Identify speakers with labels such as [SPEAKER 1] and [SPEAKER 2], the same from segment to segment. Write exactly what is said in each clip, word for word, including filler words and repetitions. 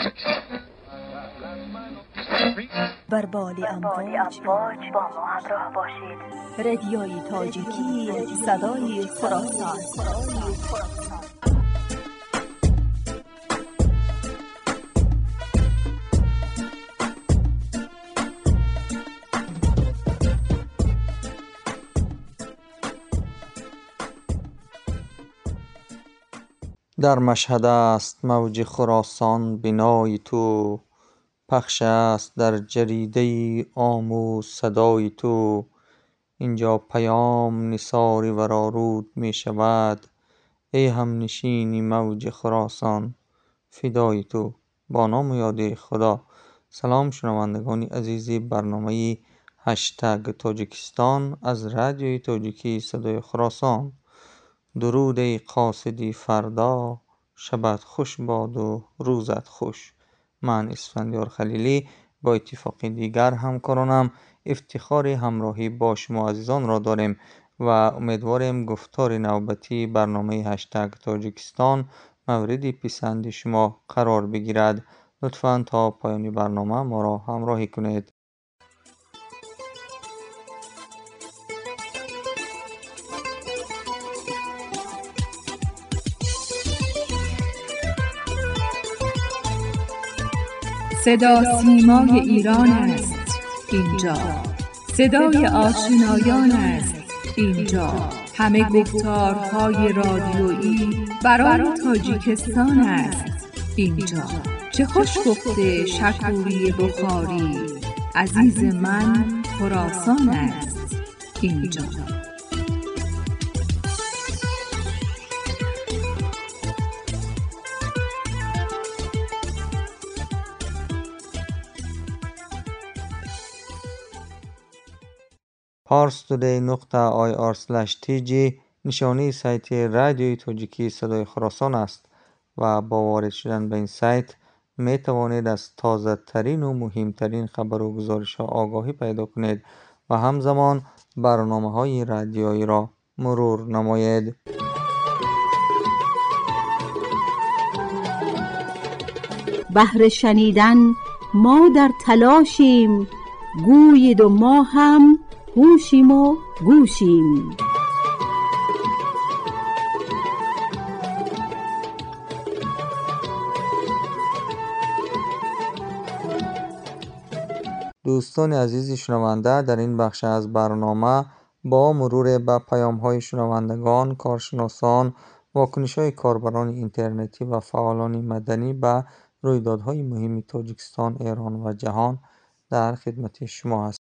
[SPEAKER 1] بر بالی امواج با ما همراه باشید. رادیوی تاجیکی، صدای خراسان.
[SPEAKER 2] در مشهد است موج خراسان بینای تو، پخش است در جریده آموز صدای تو. اینجا پیام نثاری ورآرود می شود، ای هم نشینی موج خراسان فدای تو. با نام و یاد خدا. سلام شنوندگان عزیزی برنامه هشتگ تاجیکستان از رادیوی تاجیکی صدای خراسان. درود ای قاصدی فردا، شبت خوش باد و روزت خوش. من اسفندیار خلیلی با اتفاقی دیگر همکارانم افتخار همراهی با شما عزیزان را داریم و امیدواریم گفتار نوبتی برنامه هشتگ تاجیکستان مورد پسند شما قرار بگیرد. لطفاً تا پایان برنامه ما را همراهی کنید.
[SPEAKER 3] صدا سیمای ایران است اینجا، صدای آشنایان است اینجا، همه گفتارهای رادیویی برای تاجیکستان است اینجا. چه خوش گفته شکوری بخاری، عزیز من خراسان است اینجا.
[SPEAKER 2] پارس تودی نقطه آی آر اسلش تی جی نشانی سایت رادیوی تاجیکی صدای خراسان است و با وارد شدن به این سایت می توانید از تازه ترین و مهمترین خبر و گزارش ها آگاهی پیدا کنید و همزمان برنامه های رادیویی را مرور نمایید.
[SPEAKER 1] بهر شنیدن ما در تلاشیم، گویید و ما هم هوشیم و گوشیم.
[SPEAKER 2] دوستان عزیز شنونده، در این بخش از برنامه با مرور به پیام‌های شنوندگان، کارشناسان، واکنش‌های کاربران اینترنتی و فعالان مدنی به رویدادهای مهم تاجیکستان، ایران و جهان در خدمت شما هستیم.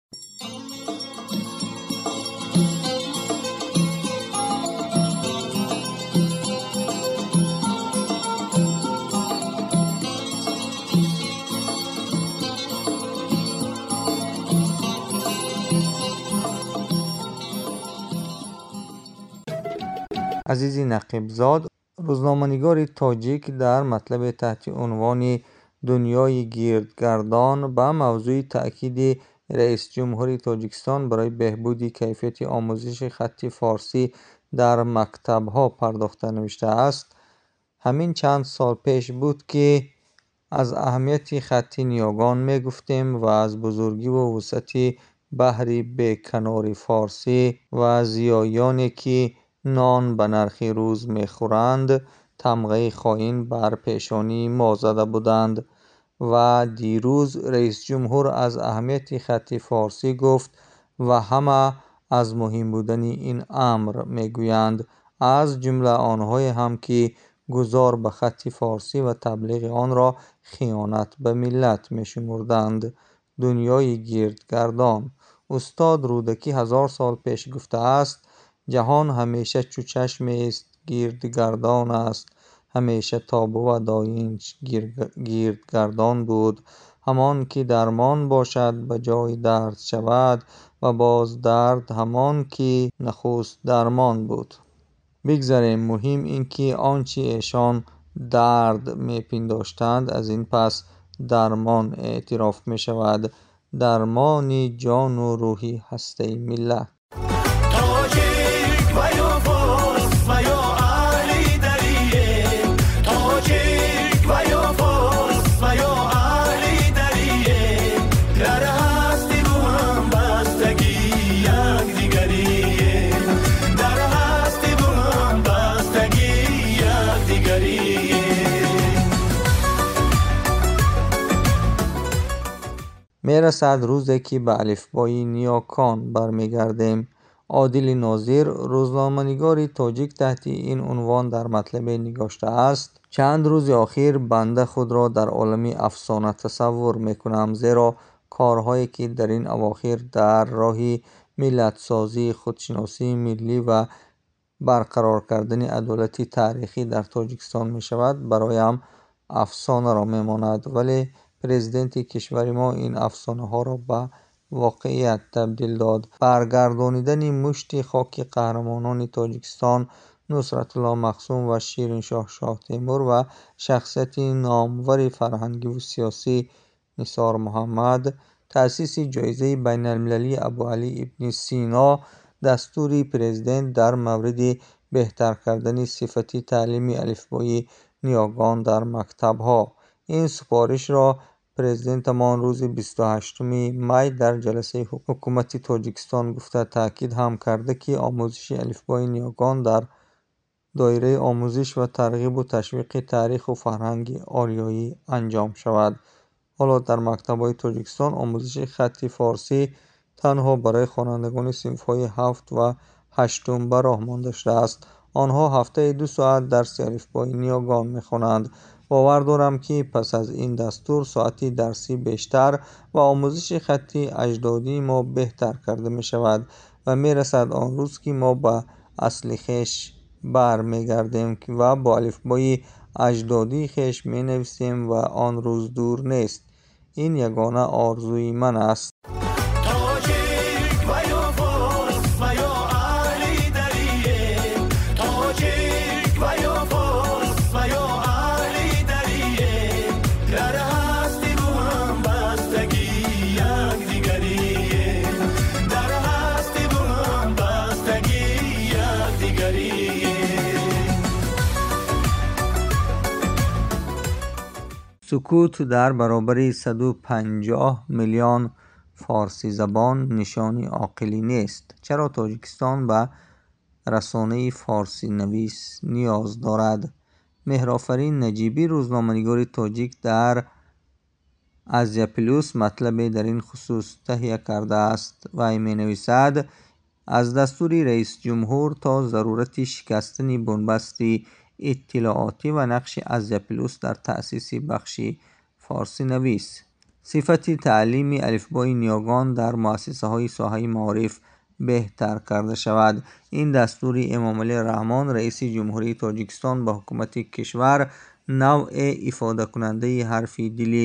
[SPEAKER 2] عزیزی نقیبزاد، روزنامه‌نگار تاجیک در مطلب تحت عنوان دنیای گردگردان به موضوع تأکید رئیس جمهور تاجیکستان برای بهبود کیفیت آموزش خط فارسی در مکتب‌ها پرداخته نوشته است: همین چند سال پیش بود که از اهمیت خط نیاگان می گفتیم و از بزرگی و وسعت بحر بیکنار فارسی و زیایانی که نان به نرخ روز میخورند تمغه خائن بر پیشانی ما زده بودند و دیروز رئیس جمهور از اهمیت خط فارسی گفت و همه از مهم بودن این امر میگویند، از جمله آنهای هم که گذار به خط فارسی و تبلیغ آن را خیانت به ملت میشمردند. دنیای گردگردان. استاد رودکی هزار سال پیش گفته است: جهان همیشه چو چشم است گردگردان است، همیشه تابو و داینش گردگردان بود. همان که درمان باشد به جای درد شود و باز درد همان که نخست درمان بود. بگذاریم، مهم این که آنچه ایشان درد میپنداشتند از این پس درمان اعتراف می شود، درمان جان و روحی هسته ملت.
[SPEAKER 4] تاجیک و یا فارس و یا علی دریه، تاجیک و یا فارس و یا
[SPEAKER 2] میرسد روزی که به الفبای نیاکان برمیگردیم. عادل ناظر، روزنامه‌نگار تاجیک، تحت این عنوان در مطلب نگاشته است: چند روز اخیر بنده خود را در عالم افسانه تصور میکنم، زیرا کارهایی که در این اواخر در راه ملت سازی، خودشناسی ملی و برقرار کردن عدالت تاریخی در تاجیکستان می شود برایم افسانه را می ماند. ولی پرزیدنت کشور ما این افسانه ها را به واقعیت تبدیل داد. برگردانیدن مشت خاک قهرمانان تاجیکستان نصرت الله مخزوم و شیرین شاه شاه تیمور و شخصیت نامور فرهنگی و سیاسی نثار محمد، تأسیس جایزه بین المللی ابوعلی ابن سینا، دستور پرزیدنت در مورد بهتر کردن صفت تعلیمی الفبای نیاگان در مکتب‌ها. این سفارش را پرزیدنتمان روز بیست و هشتم می در جلسه حکومت تاجیکستان گفته تاکید هم کرده که آموزش الفبای نیاگان در دایره آموزش و ترغیب و تشویق تاریخ و فرهنگ آریایی انجام شود. حالا در مکتب‌های تاجیکستان آموزش خط فارسی تنها برای خوانندگان صنف‌های هفت و هشتم به راه مانده شده است. آنها هفته دو ساعت درس الفبای نیاگان می‌خوانند. باور دارم که پس از این دستور ساعتی درسی بیشتر و آموزش خط اجدادی ما بهتر کرده می‌شود و می‌رسد آن روز که ما به اصل خویش برمیگردیم و با الفبای اجدادی خویش می‌نویسیم و آن روز دور نیست. این یگانه آرزوی من است.
[SPEAKER 4] تاجیک و یا فارس و یا اهل دریه، تاجیک و یا فارس و یا اهل دریه، در هستی با هم بستگی یک دیگریه، در هستی با هم بستگی یک دیگریه.
[SPEAKER 2] سکوت در برابر صد و پنجاه میلیون فارسی زبان نشانی عاقلی نیست. چرا تاجیکستان به رسانه فارسی نویس نیاز دارد؟ مهرآفرین نجیبی، روزنامه‌نگار تاجیک، در ازیا پلوس مطلب در این خصوص تهیه کرده است. وی می‌نویسد: از دستور رئیس جمهور تا ضرورت شکستن بنبست اطلاعاتی و نقش ازیا پلوس در تأسیس بخش فارسی نویس، صفت تعلیمی الفبای نیاگان در مؤسسه‌های ساحه معارف بهتر کرده شود. این دستور امامعلی رحمان رئیس جمهوری تاجیکستان به حکومت کشور نوع افاده کننده حرف دل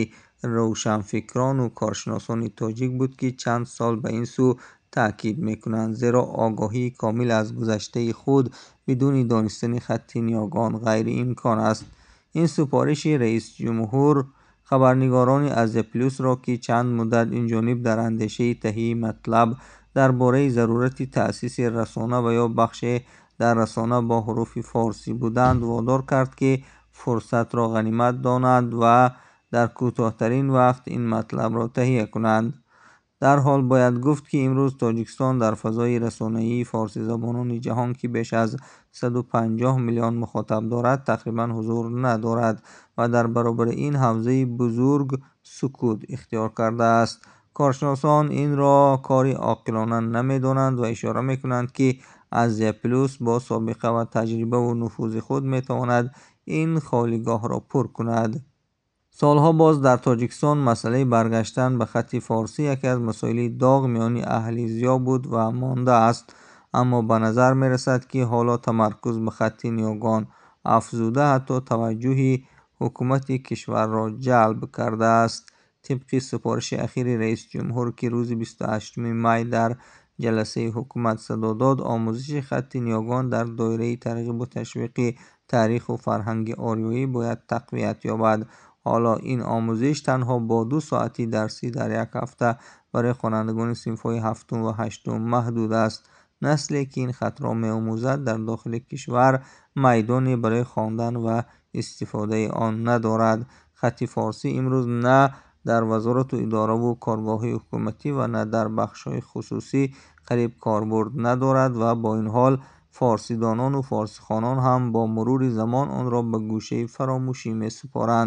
[SPEAKER 2] روشنفکران و کارشناسان تاجیک بود که چند سال به این سو تأکید میکنند، زیرا آگاهی کامل از گذشته خود بدون دانستن خط نیاگان غیر امکان است. این سفارش رئیس جمهور خبرنگاران ازیا پلوس را که چند مدت این جانب در اندیشه تهیه مطلب درباره ضرورت تأسیس رسانه و یا بخش در رسانه با حروف فارسی بودند وادار کرد که فرصت را غنیمت دانند و در کوتاه‌ترین وقت این مطلب را تهیه کنند. در حال باید گفت که امروز تاجیکستان در فضای رسانه‌ای فارسی زبانان جهان که بیش از صد و پنجاه میلیون مخاطب دارد تقریبا حضور ندارد و در برابر این حوزه بزرگ سکوت اختیار کرده است. کارشناسان این را کاری عاقلانه نمی‌دانند و اشاره می‌کنند که ازیا پلوس با سابقه و تجربه و نفوذ خود می‌تواند این خالیگاه را پر کند. سالها باز در تاجیکستان مسئله برگشتن به خط فارسی یکی از مسائل داغ میان اهلیزیا بود و مانده است، اما به نظر می رسد که حالا تمرکز به خط نیاگان افزوده حتی توجه حکومت کشور را جلب کرده است. طبق سفارش اخیر رئیس جمهور که روز بیست و هشتم می در جلسه حکومت صدا داد، آموزش خط نیاگان در دایره ترغیب و تشویق تاریخ و فرهنگ آریایی باید تقویت یابد. حالا این آموزش تنها با دو ساعتی درسی در یک هفته برای خوانندگان صنف‌های هفتم و هشتم محدود است. نسلی که این خط را می‌آموزد در داخل کشور میدانی برای خواندن و استفاده آن ندارد. خط فارسی امروز نه در وزارت و اداره و کارگاه‌های حکومتی و نه در بخش‌های خصوصی قریب کاربرد ندارد و با این حال فارسیدانان و فارسی خوانان هم با مرور زمان آن را به گوشه فراموشی می سپارند.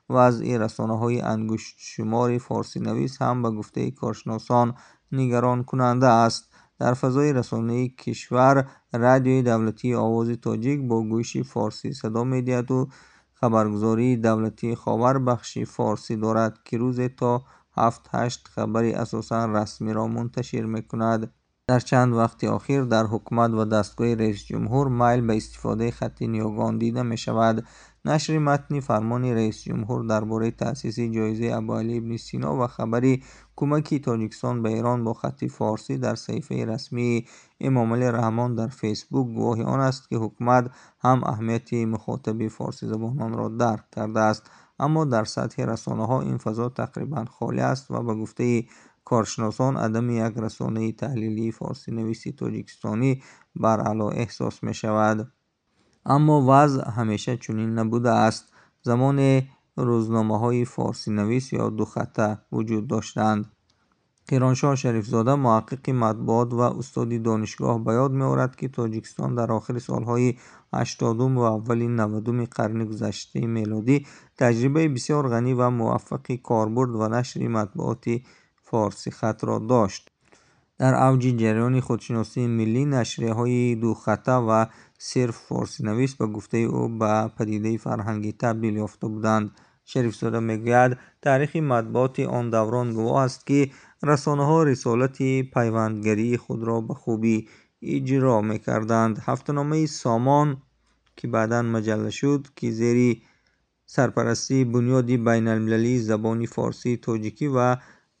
[SPEAKER 2] وضع رسانه‌های انگشت شمار فارسی نویس هم به گفته کارشناسان نگران کننده است. در فضای رسانه‌ای کشور، رادیوی دولتی آواز تاجیک با گویش فارسی صدا می‌دهد و خبرگزاری دولتی خاور بخشی فارسی دارد که روزی تا هفت هشت خبری اساساً رسمی را منتشر می‌کند. در چند وقت اخیر در حکومت و دستگاه رئیس جمهور میل به استفاده خط نیاگان دیده می شود. نشر متن فرمان رئیس جمهور درباره تأسیس جایزه ابوعلی ابن سینا و خبری کمک تاجیکستان به ایران با خط فارسی در صفحه رسمی امام علی رحمان در فیسبوک گواهی آن است که حکومت هم اهمیت مخاطب فارسی زبانان را درک کرده است. اما در سطح رسانه‌ها این فضا تقریبا خالی است و به گفته کارشناسان عدم یک رسانه تحلیلی فارسی نویسی تاجیکستانی بر علا احساس می شود. اما وضع همیشه چنین نبوده است. زمان روزنامه های فارسی نویس یا دو خطه وجود داشتند. قیرانشاه شریفزاده محقق مطبوعات و استاد دانشگاه به یاد می‌آورد که تاجیکستان در آخر سالهای هشتادم و اول نودم قرن گذشته میلادی تجربه بسیار غنی و موفق کاربرد و نشر مطبوعات فارسی خط را داشت. در اوج جریان خودشناسی ملی، نشریه‌های دو خطه و صرف فارسی نویس به گفته او به پدیده فرهنگی تبدیل یافته بودند. شریفزاده میگوید تاریخ مطبوعات آن دوران گواه است که رسانه‌ها رسالت پیوندگری خود را به خوبی اجرا می‌کردند. هفته‌نامه سامان که بعداً مجله شد، که زیر سرپرستی بنیاد بین‌المللی زبان فارسی تاجیکی و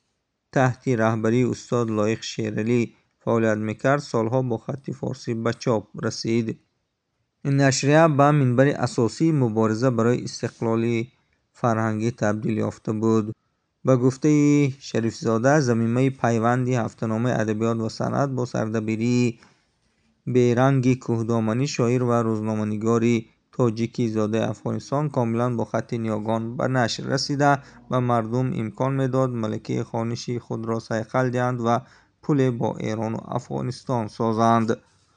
[SPEAKER 2] تحت رهبری استاد لایق شیرعلی فعالیت میکرد، سالها با خط فارسی به چاپ رسید. این نشریه به منبر اساسی مبارزه برای استقلال فرهنگی تبدیل یافته بود. به گفته شریفزاده ضمیمه پیوند هفته‌نامه ادبیات و صنعت با سردبیری بیرنگ کوهدامنی شاعر و روزنامه‌نگار تاجیکی زاده افغانستان کاملا با خط نیاگان به نشر رسیده و مردم امکان میداد ملکه خوانشی خود را صیقل دهند و پل با ایران و افغانستان سازند.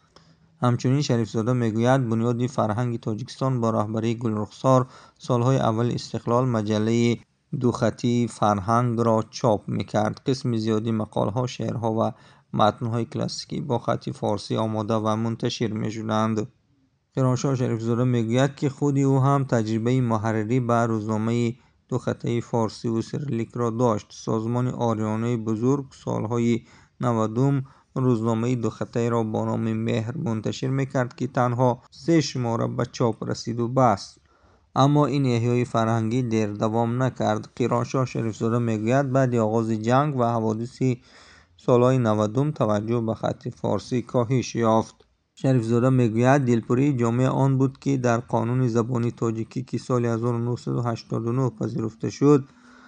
[SPEAKER 2] همچنین شریفزاده میگوید بنیاد فرهنگ تاجیکستان با رهبری گلرخسار سالهای اول استقلال مجله دو خطی فرهنگ را چاپ میکرد. قسم زیادی مقالها، شعرها و متنهای کلاسیکی با خط فارسی آماده و منتشر میشدند. قیرانشاه شریفزاده میگوید که خود او هم تجربه محرری به روزنامه دو خطه فارسی و سیرلیک را داشت. سازمان آریانه بزرگ سالهای نودم روزنامه دو خطه را با نام مهر منتشر میکرد که تنها سه شماره به چاپ رسید و بس. اما این احیای فرهنگی دیر دوام نکرد. قیرانشاه شریفزاده میگوید بعد آغاز جنگ و حوادث سالهای نودم توجه به خط فارسی کاهش یافت. شریفزاده میگوید دلپوری جامعه آن بود که در قانون زبانی تاجیکی که سال هزار و نهصد و هشتاد و نه پذیرفته شد،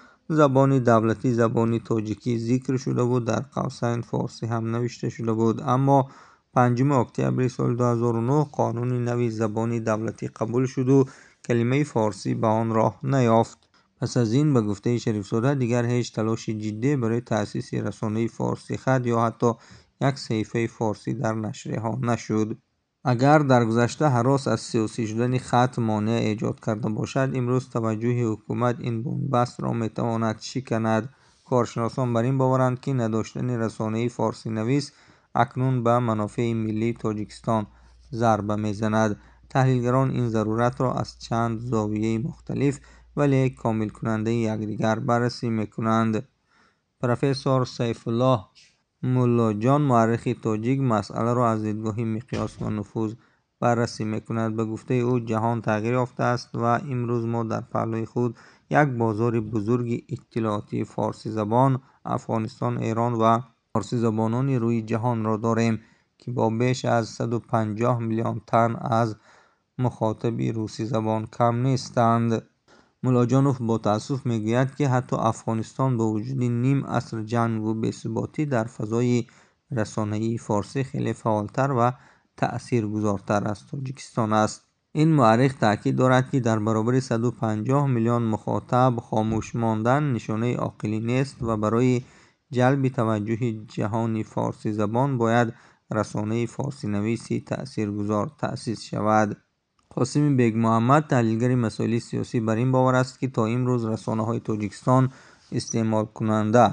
[SPEAKER 2] زبان دولتی زبانی تاجیکی ذکر شده بود، در قوسین فارسی هم نوشته شده بود. اما پنجم اکتبر سال دو هزار و نه قانون نوی زبانی دولتی قبول شد و کلمه فارسی به آن راه نیافت. پس از این به گفته شریفزاده دیگر هیچ تلاش جدی برای تأسیس رسانه فارسی خط یا حتی یک صحیفه فارسی در نشریه ها نشد. اگر در گذشته هراس از سیاسی شدن خط مانع ایجاد کرده باشد، امروز توجه حکومت این بنبست را میتواند شکند. کارشناسان بر این باورند که نداشتن رسانه فارسی نویس اکنون به منافع ملی تاجیکستان ضربه میزند. تحلیلگران این ضرورت را از چند زاویه مختلف ولی کامل کننده یکدیگر بررسی میکنند. پروفسور سیف الله مولاجان مورخ تاجیک مسئله را از دیدگاه مقیاس و نفوذ بررسی میکند. به گفته او جهان تغییر یافته است و امروز ما در پهلوی خود یک بازار بزرگ اطلاعاتی فارسی زبان افغانستان، ایران و فارسی زبانان روی جهان را داریم که با بیش از صد و پنجاه میلیون تن از مخاطب روسی زبان کم نیستند. مولاجانوف با تأسف میگوید که حتی افغانستان با وجود نیم عصر جنگ و بی‌ثباتی در فضای رسانه‌ای فارسی خیلی فعالتر و تأثیرگذارتر از تاجیکستان است. این مورخ تاکید دارد که در برابر صد و پنجاه میلیون مخاطب خاموش ماندن نشانه عاقلی نیست و برای جلب توجه جهان فارسی زبان باید رسانه فارسی نویسی تأثیرگذار تأسیس شود. قاسم بیگ محمد تحلیلگر مسائل سیاسی بر این باور است که تا امروز رسانه‌های تاجیکستان استعمال کننده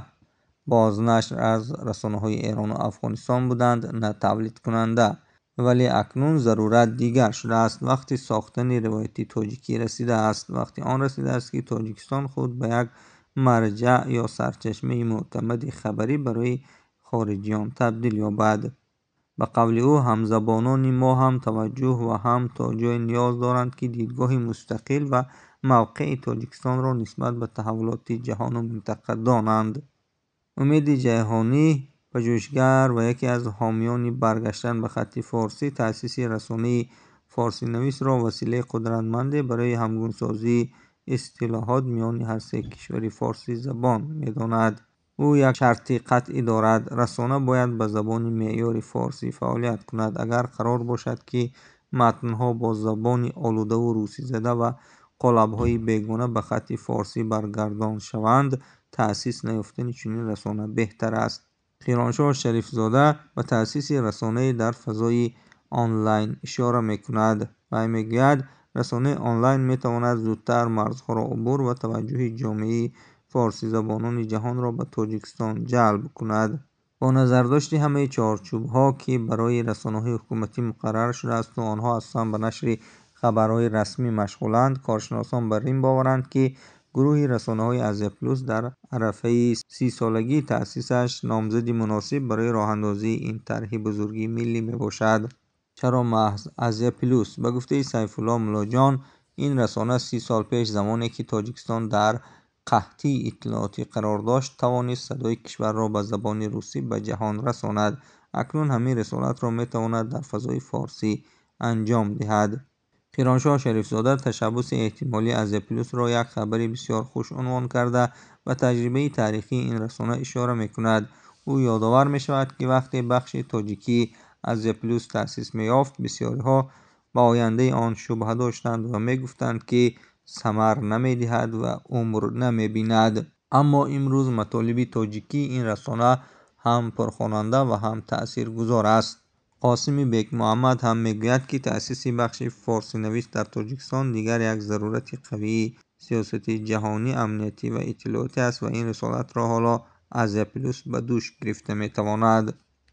[SPEAKER 2] بازنشر از رسانه‌های ایران و افغانستان بودند، نه تولید کننده. ولی اکنون ضرورت دیگر شده است. وقتی ساختن روایتی تاجیکی رسیده است، وقتی آن رسیده است که تاجیکستان خود به یک مرجع یا سرچشمه معتمد خبری برای خارجیان تبدیل یابد. به قول او همزبانان ما هم توجه و هم توجه نیاز دارند که دیدگاه مستقل و موقع تاجیکستان را نسبت به تحولات جهان و منطقه دانند. امید جهانی پژوهشگر و یکی از حامیان برگشتن به خط فارسی، تأسیس رسانه فارسی نویس را وسیله قدرتمند برای همگونسازی اصطلاحات میان هر سه کشور فارسی زبان می‌داند. او یک شرط قطعی دارد: رسانه باید به زبان معیار فارسی فعالیت کند. اگر قرار باشد که متن‌ها با زبان آلوده و روسی زده و قالب‌های بیگانه به خط فارسی برگردان شوند، تأسیس نیافتن چنین رسانه بهتر است. خیرانشاه شریفزاده به تأسیس رسانه در فضای آنلاین اشاره می‌کند و می‌گوید رسانه آنلاین می‌تواند زودتر مرزها را عبور و توجه جامعه فارسی زبانان جهان را به تاجیکستان جلب کند. با نظرداشت همه چارچوب‌ها که برای رسانه‌های حکومتی مقرر شده است و آنها اصلا به نشر خبرهای رسمی مشغولند، کارشناسان بر این باورند که گروه رسانه‌های آزیا پلوس در عرصه سی سالگی تأسیسش نامزدی مناسب برای راه‌اندازی این طرح بزرگی ملی میباشد. چرا محض آزیا پلوس؟ به گفته سیف‌الله ملاجان، این رسانه سی سال پیش زمانی که تاجیکستان در قحطی اطلاعاتی قرار داشت توانست صدای کشور را به زبان روسی به جهان رساند. اکنون همین رسالت را میتواند در فضای فارسی انجام دهد. خیرانشاه شریفزاده تشبث احتمالی آزیا پلوس را یک خبر بسیار خوش عنوان کرده و تجربه تاریخی این رسانه اشاره میکند. او یادآور میشود که وقتی بخش تاجیکی آزیا پلوس تأسیس می‌یافت، بسیاری‌ها به آینده آن شبهه داشتند و میگفتند که ثمر نمی‌دهد و عمر نمی‌بیند. اما امروز مطالب تاجیکی این رسانه هم پرخواننده و هم تاثیرگذار است. قاسم بیگ محمد هم میگوید که تأسیس بخش فارسی نویس در تاجیکستان دیگر یک ضرورت قوی سیاست جهانی، امنیتی و اطلاعاتی است و این رسالت را حالا آزیا پلوس به دوش گرفته میتواند.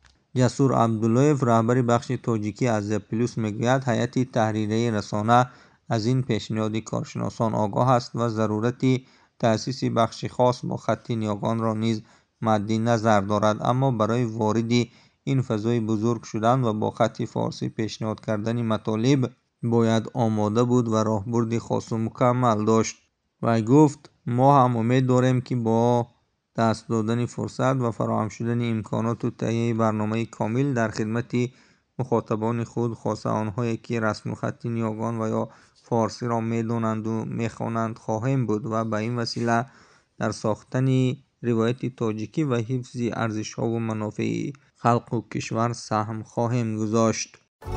[SPEAKER 2] جسور عبداللهیف رهبر بخش تاجیکی آزیا پلوس میگوید هیئت تحریریه رسانه از این پیشنهاد کارشناسان آگاه است و ضرورت تأسیس بخش خاص با خط نیاگان را نیز مد نظر دارد، اما برای وارد این فضای بزرگ شدن و با خط فارسی پیشنهاد کردن مطالب باید آماده بود و راهبرد خاص و مکمل داشت. و گفت ما هم امید داریم که با دست دادن فرصت و فراهم شدن امکانات و تهیه برنامه کامل در خدمت مخاطبان خود، خاصه آنهایی که رسم و خط نیاگان و یا فارسی را میدانند و میخوانند خواهیم بود و به این وسیله در ساختن روایت تاجیکی و حفظ ارزش‌ها و منافع خلق و کشور سهم خواهیم گذاشت.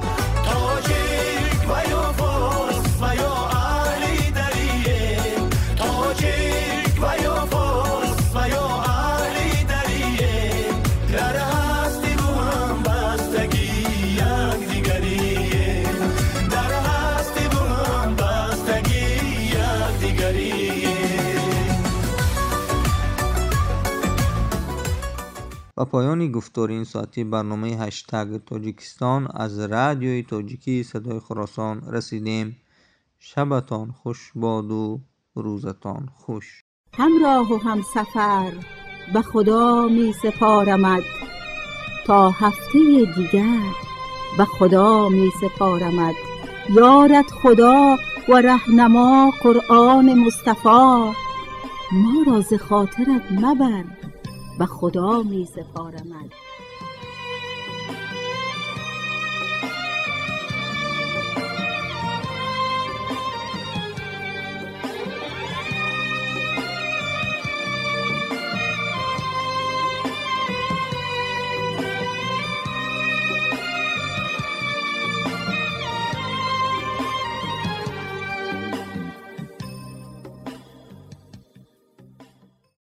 [SPEAKER 2] و پایان گفتار این ساعتی برنامه هشتگ تاجیکستان از رادیوی تاجیکی صدای خراسان رسیدیم. شبتان خوش باد و روزتان خوش.
[SPEAKER 1] همراه و هم سفر به خدا می سپارمد، تا هفته دیگر به خدا می سپارمد. یارت خدا و رهنما قرآن مصطفی، ما را ز خاطرت مبر به خدا می سپارمد.